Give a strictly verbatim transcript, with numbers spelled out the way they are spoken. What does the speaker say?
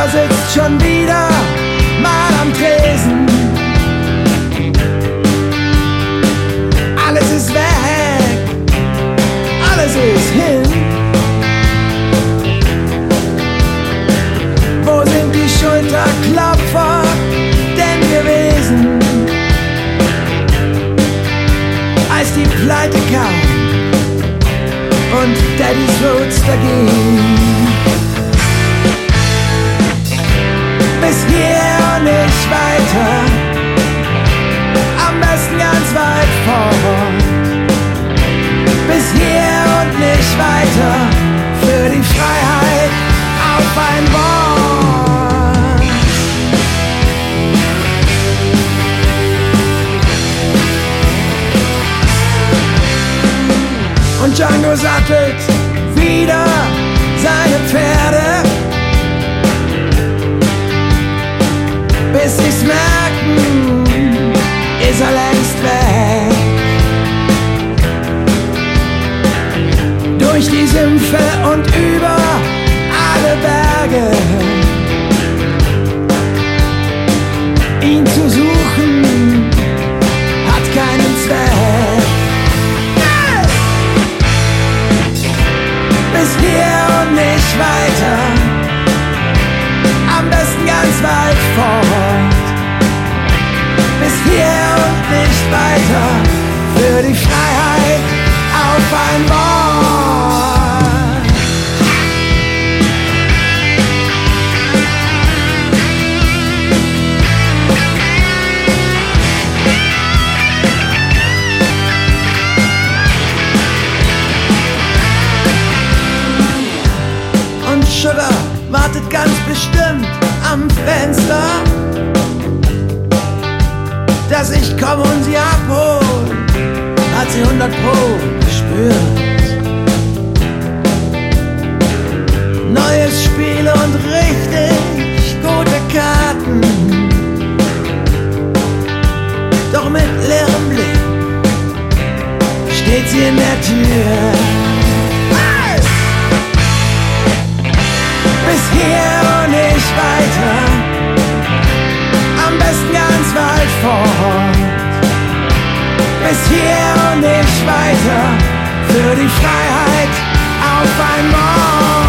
Mutter sitzt schon wieder mal am Tresen. Alles ist weg, alles ist hin. Wo sind die Schulterklopfer denn gewesen, als die Pleite kam und Daddy's Roadster ging? Bis hier und nicht weiter, am besten ganz weit fort. Bis hier und nicht weiter, für die Freiheit auf ein Wort. Und Django sattelt wieder seine Pferde, bis sie's merken, ist er längst weg. Durch die Sümpfe und über alle Berge, ihn zu suchen hat keinen Zweck. Bis hier und nicht weiter, am besten ganz weit fort. Bis hier und nicht weiter, für die Freiheit auf ein Wort. Und Sugar wartet ganz bestimmt am Fenster, dass ich komm und sie abhol, hat sie hundert Pro gespürt. Neues Spiel und richtig gute Karten, doch mit leerem Blick steht sie in der Tür. Bis hier und nicht weiter, am besten ganz weit fort. Bis hier und nicht weiter, für die Freiheit auf ein Wort.